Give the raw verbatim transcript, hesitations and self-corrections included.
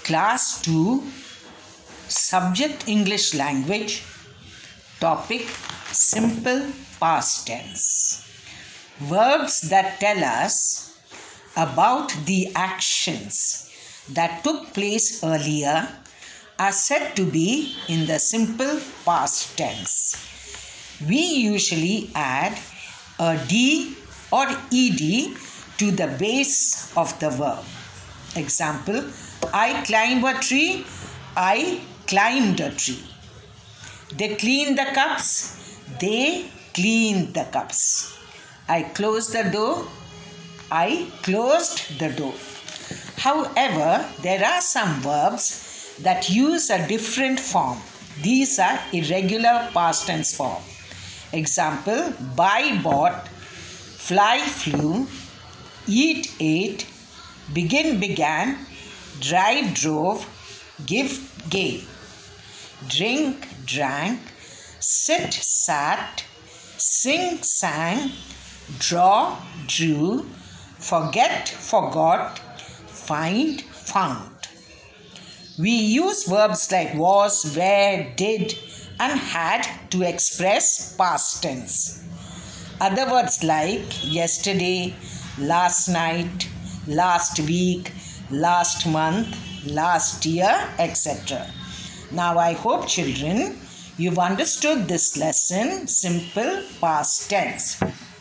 Class two, Subject English Language, Topic Simple Past Tense. Verbs that tell us about the actions that took place earlier are said to be in the simple past tense. We usually add a D or ed to the base of the verb. Example, I climb a tree, I climbed a tree. They clean the cups, they cleaned the cups. I closed the door, I closed the door. However, there are some verbs that use a different form. These are irregular past tense form. Example, buy bought, fly flew, eat ate, begin began, drive drove, give gave, drink drank, sit sat, sing sang, draw drew, forget forgot, find found. We use verbs like was, were, did, and had to express past tense. Other words like yesterday, last night, last week, last month, last year, et cetera. Now I hope, children, you've understood this lesson, simple past tense.